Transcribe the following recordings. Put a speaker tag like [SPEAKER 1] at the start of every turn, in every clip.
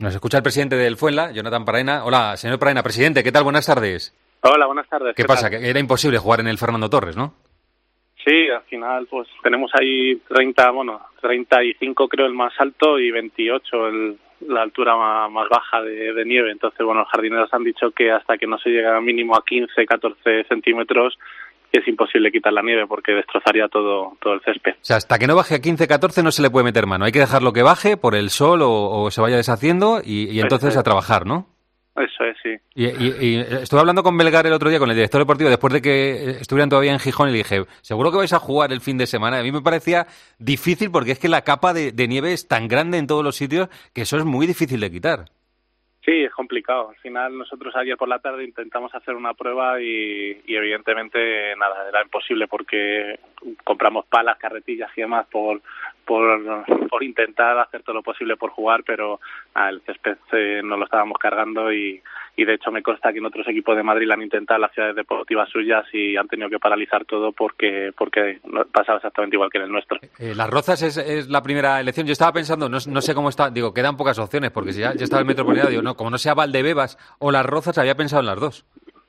[SPEAKER 1] Nos escucha el presidente del Fuenla, Jonathan Paraena. Hola, señor Paraena, presidente, ¿qué tal? Buenas tardes.
[SPEAKER 2] Hola, buenas tardes.
[SPEAKER 1] ¿Qué pasa? Que era imposible jugar en el Fernando Torres, ¿no?
[SPEAKER 2] Sí, al final pues tenemos ahí 35 creo el más alto y 28 la altura más baja de nieve. Entonces, bueno, los jardineros han dicho que hasta que no se llegue a mínimo a 15, 14 centímetros es imposible quitar la nieve porque destrozaría todo el césped.
[SPEAKER 1] O sea, hasta que no baje a 15, 14 no se le puede meter mano. Hay que dejarlo que baje por el sol o se vaya deshaciendo y entonces a trabajar, ¿no?
[SPEAKER 2] Eso es, sí.
[SPEAKER 1] Y estuve hablando con Belgar el otro día, con el director deportivo, después de que estuvieran todavía en Gijón, y le dije, ¿seguro que vais a jugar el fin de semana? A mí me parecía difícil porque es que la capa de nieve es tan grande en todos los sitios que eso es muy difícil de quitar.
[SPEAKER 2] Sí, es complicado. Al final nosotros ayer por la tarde intentamos hacer una prueba y evidentemente nada, era imposible porque compramos palas, carretillas y demás por intentar hacer todo lo posible por jugar, pero el césped no lo estábamos cargando y de hecho me consta que en otros equipos de Madrid lo han intentado en las ciudades deportivas suyas y han tenido que paralizar todo porque pasaba exactamente igual que en el nuestro.
[SPEAKER 1] Las Rozas es la primera elección. Yo estaba pensando, no sé cómo está, digo, quedan pocas opciones porque si ya estaba el Metropolitano, digo, no, como no sea Valdebebas o Las Rozas, había pensado en las dos.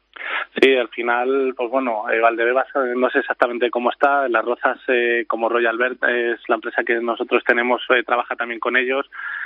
[SPEAKER 2] Sí, al final, pues bueno, Valdebebas no sé exactamente cómo está. Las Rozas, como Royal Bird, es la empresa que nosotros tenemos, trabaja también con ellos.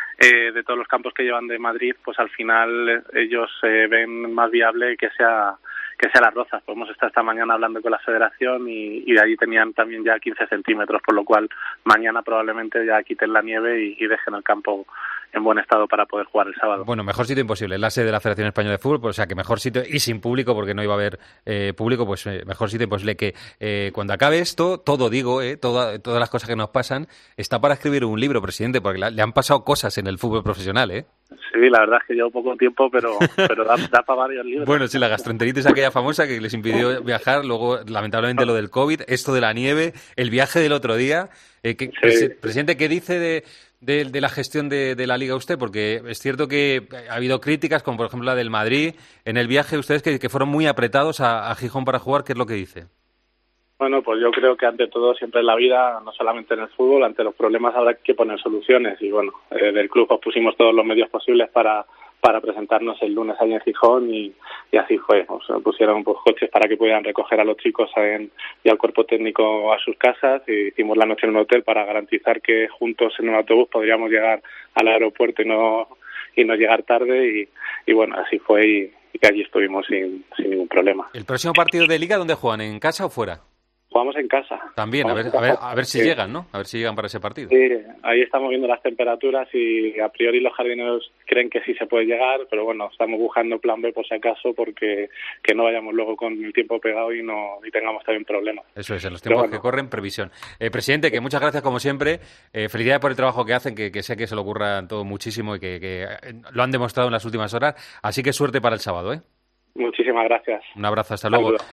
[SPEAKER 2] De todos los campos que llevan de Madrid, pues al final ellos ven más viable que sea Las Rozas. Pues hemos estado esta mañana hablando con la federación y de allí tenían también ya 15 centímetros, por lo cual mañana probablemente ya quiten la nieve y dejen el campo en buen estado para poder jugar el sábado.
[SPEAKER 1] Bueno, mejor sitio imposible, es la sede de la Federación Española de Fútbol, pues, o sea que mejor sitio, y sin público, porque no iba a haber público, pues mejor sitio imposible. Que cuando acabe esto, todas las cosas que nos pasan, está para escribir un libro, presidente, porque le han pasado cosas en el fútbol profesional, ¿eh?
[SPEAKER 2] Sí, la verdad es que llevo poco tiempo, pero da para varios libros.
[SPEAKER 1] Bueno, sí, la gastroenteritis aquella famosa que les impidió viajar, luego lamentablemente lo del COVID, esto de la nieve, el viaje del otro día. Sí. Presidente, ¿qué dice de la gestión de la Liga usted? Porque es cierto que ha habido críticas, como por ejemplo la del Madrid, en el viaje ustedes que fueron muy apretados a Gijón para jugar. ¿Qué es lo que dice?
[SPEAKER 2] Bueno, pues yo creo que ante todo siempre en la vida, no solamente en el fútbol, ante los problemas habrá que poner soluciones y bueno, del club pues pusimos todos los medios posibles para presentarnos el lunes ahí en Gijón y así fue. O sea, pusieron pues coches para que pudieran recoger a los chicos y al cuerpo técnico a sus casas y hicimos la noche en un hotel para garantizar que juntos en un autobús podríamos llegar al aeropuerto y no llegar tarde y bueno, así fue y allí estuvimos sin ningún problema.
[SPEAKER 1] ¿El próximo partido de Liga dónde juegan? ¿En casa o fuera?
[SPEAKER 2] Jugamos en casa.
[SPEAKER 1] También, a ver si llegan, ¿no? A ver si llegan para ese partido.
[SPEAKER 2] Sí, ahí estamos viendo las temperaturas y a priori los jardineros creen que sí se puede llegar, pero bueno, estamos buscando plan B por si acaso porque que no vayamos luego con el tiempo pegado y tengamos también problemas.
[SPEAKER 1] Eso es, en los tiempos que corren, previsión. Presidente, que muchas gracias como siempre. Felicidades por el trabajo que hacen, que sé que se lo ocurra todo muchísimo y que lo han demostrado en las últimas horas. Así que suerte para el sábado, ¿eh?
[SPEAKER 2] Muchísimas gracias.
[SPEAKER 1] Un abrazo, hasta luego.